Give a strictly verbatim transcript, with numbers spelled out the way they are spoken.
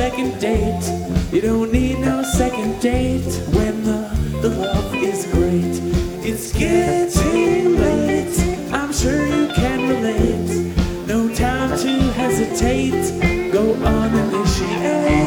second date. You don't need no second date when the, the love is great.